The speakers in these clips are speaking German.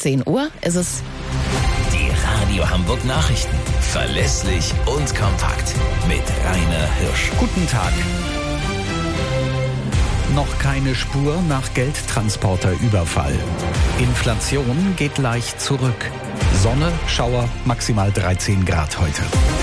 10 Uhr ist es. Die Radio Hamburg Nachrichten. Verlässlich und kompakt. Mit Rainer Hirsch. Guten Tag. Noch keine Spur nach Geldtransporterüberfall. Inflation geht leicht zurück. Sonne, Schauer, maximal 13 Grad heute.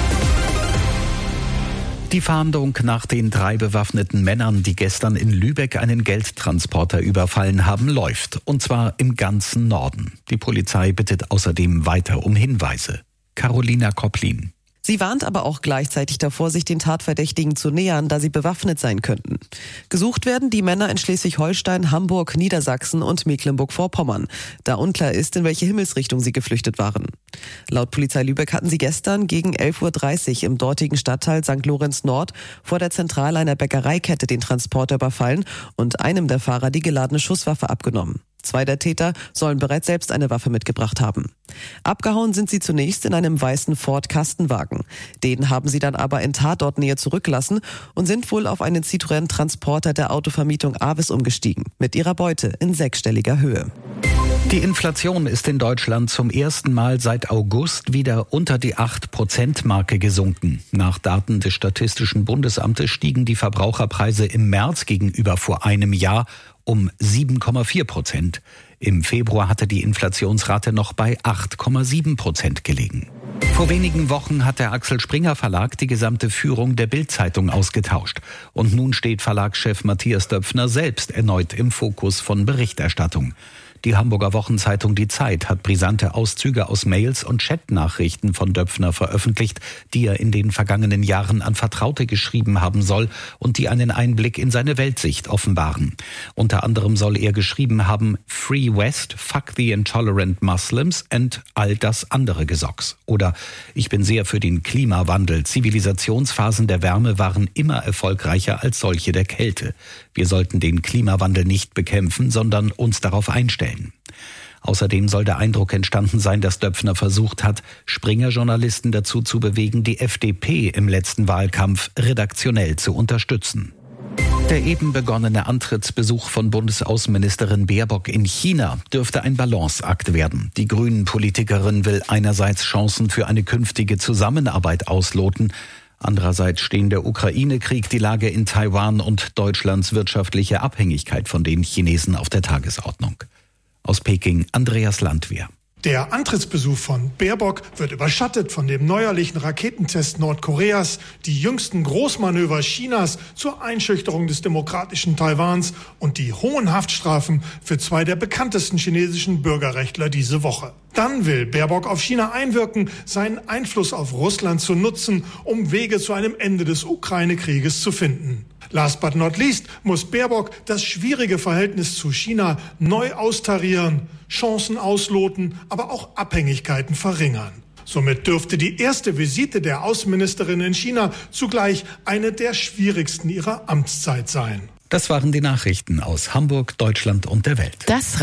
Die Fahndung nach den 3 bewaffneten Männern, die gestern in Lübeck einen Geldtransporter überfallen haben, läuft. Und zwar im ganzen Norden. Die Polizei bittet außerdem weiter um Hinweise. Carolina Kopplin. Sie warnt aber auch gleichzeitig davor, sich den Tatverdächtigen zu nähern, da sie bewaffnet sein könnten. Gesucht werden die Männer in Schleswig-Holstein, Hamburg, Niedersachsen und Mecklenburg-Vorpommern, da unklar ist, in welche Himmelsrichtung sie geflüchtet waren. Laut Polizei Lübeck hatten sie gestern gegen 11.30 Uhr im dortigen Stadtteil St. Lorenz Nord vor der Zentrale einer Bäckereikette den Transporter überfallen und einem der Fahrer die geladene Schusswaffe abgenommen. 2 der Täter sollen bereits selbst eine Waffe mitgebracht haben. Abgehauen sind sie zunächst in einem weißen Ford-Kastenwagen. Den haben sie dann aber in Tatortnähe zurückgelassen und sind wohl auf einen Citroën-Transporter der Autovermietung Avis umgestiegen, mit ihrer Beute in 6-stelliger Höhe. Die Inflation ist in Deutschland zum ersten Mal seit August wieder unter die 8%-Marke gesunken. Nach Daten des Statistischen Bundesamtes stiegen die Verbraucherpreise im März gegenüber vor einem Jahr um 7,4%. Im Februar hatte die Inflationsrate noch bei 8,7% gelegen. Vor wenigen Wochen hat der Axel Springer Verlag die gesamte Führung der Bild-Zeitung ausgetauscht. Und nun steht Verlagschef Matthias Döpfner selbst erneut im Fokus von Berichterstattung. Die Hamburger Wochenzeitung Die Zeit hat brisante Auszüge aus Mails und Chatnachrichten von Döpfner veröffentlicht, die er in den vergangenen Jahren an Vertraute geschrieben haben soll und die einen Einblick in seine Weltsicht offenbaren. Unter anderem soll er geschrieben haben, Free West, fuck the intolerant Muslims and all das andere Gesocks. Oder ich bin sehr für den Klimawandel. Zivilisationsphasen der Wärme waren immer erfolgreicher als solche der Kälte. Wir sollten den Klimawandel nicht bekämpfen, sondern uns darauf einstellen. Außerdem soll der Eindruck entstanden sein, dass Döpfner versucht hat, Springer-Journalisten dazu zu bewegen, die FDP im letzten Wahlkampf redaktionell zu unterstützen. Der eben begonnene Antrittsbesuch von Bundesaußenministerin Baerbock in China dürfte ein Balanceakt werden. Die Grünen-Politikerin will einerseits Chancen für eine künftige Zusammenarbeit ausloten. Andererseits stehen der Ukraine-Krieg, die Lage in Taiwan und Deutschlands wirtschaftliche Abhängigkeit von den Chinesen auf der Tagesordnung. Aus Peking, Andreas Landwehr. Der Antrittsbesuch von Baerbock wird überschattet von dem neuerlichen Raketentest Nordkoreas, die jüngsten Großmanöver Chinas zur Einschüchterung des demokratischen Taiwans und die hohen Haftstrafen für 2 der bekanntesten chinesischen Bürgerrechtler diese Woche. Dann will Baerbock auf China einwirken, seinen Einfluss auf Russland zu nutzen, um Wege zu einem Ende des Ukraine-Krieges zu finden. Last but not least muss Baerbock das schwierige Verhältnis zu China neu austarieren, Chancen ausloten, aber auch Abhängigkeiten verringern. Somit dürfte die erste Visite der Außenministerin in China zugleich eine der schwierigsten ihrer Amtszeit sein. Das waren die Nachrichten aus Hamburg, Deutschland und der Welt. Das